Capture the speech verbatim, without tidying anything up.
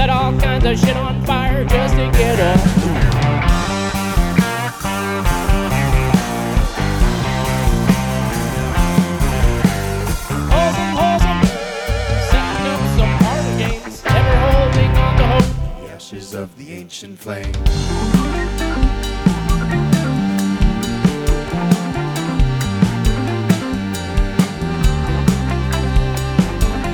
Set all kinds of shit on fire just to get up. Wholesome, wholesome, setting up some party games, ever holding on to hope. The ashes of the ancient flame.